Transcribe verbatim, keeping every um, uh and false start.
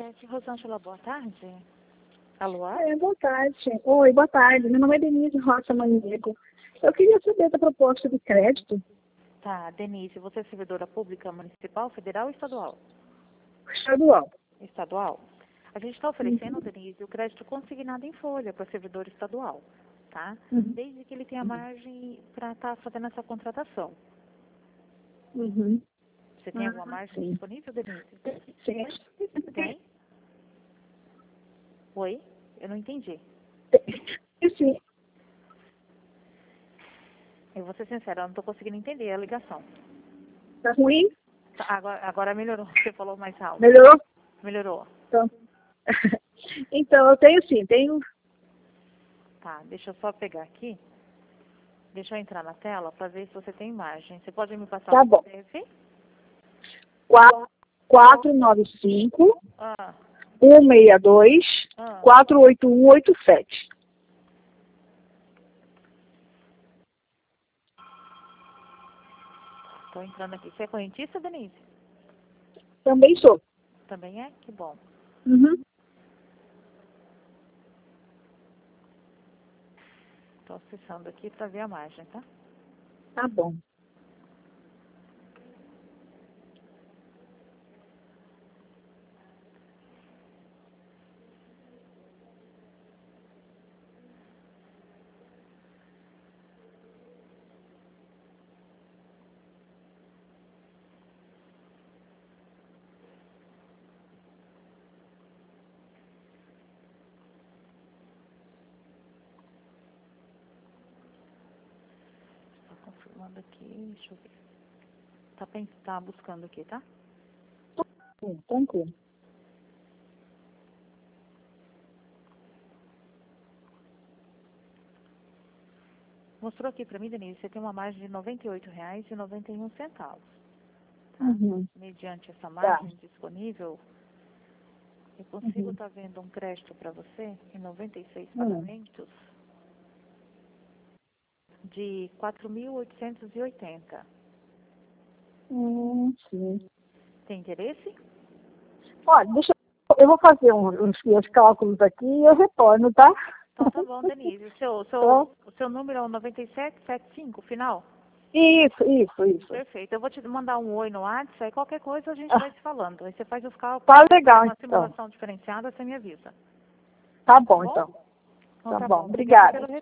Chefe Rosângela, boa tarde. Alô? É, boa tarde. Oi, boa tarde. Meu nome é Denise Rocha Maníaco. Eu queria saber da proposta de crédito. Tá, Denise, você é servidora pública municipal, federal ou estadual? Estadual. Estadual. A gente está oferecendo, uhum. Denise, o crédito consignado em folha para servidor estadual, tá? Uhum. Desde que ele tenha margem para estar tá fazendo essa contratação. Uhum. Você tem ah, alguma margem sim. disponível, Denise? Sim. Tem? Oi? Eu não entendi. Sim. Eu vou ser sincera, eu não estou conseguindo entender a ligação. Tá ruim? Tá, agora, agora melhorou, você falou mais alto. Melhorou? Melhorou. Então, então eu tenho sim, tenho... Tá, deixa eu só pegar aqui. Deixa eu entrar na tela para ver se você tem imagem. Você pode me passar Tá o bom. C P F? quatro nove cinco, Ah, um seis dois, ah. quatro oito um oito sete. Estou entrando aqui. Você é correntista, Denise? Também sou. Também é? Que bom. Uhum. Estou acessando aqui para ver a margem, tá? Tá bom. Estou confirmando aqui. Deixa eu ver. Tá, pen- tá buscando aqui, tá? Sim, tranquilo. Mostrou aqui para mim, Denise, você tem uma margem de noventa e oito reais e noventa e um centavos. Tá? Uhum. Mediante essa Tá. margem disponível, eu consigo Uhum. estar vendo um crédito para você em noventa e seis Uhum. pagamentos de quatro mil oitocentos e oitenta. Hum, sim. Tem interesse? Olha, deixa eu, eu vou fazer uns, uns, uns cálculos aqui e eu retorno, tá? Então tá bom, Denise. O seu, o seu, Então, o seu número é o nove sete sete cinco, final? isso, isso, isso. Perfeito. Eu vou te mandar um oi no WhatsApp, aí qualquer coisa a gente Ah, vai se falando. Aí você faz os cálculos, tá faz legal, uma então. simulação diferenciada, você me avisa. Tá Tá bom, bom? então. Então Tá tá bom. bom. Obrigada Obrigada. pelo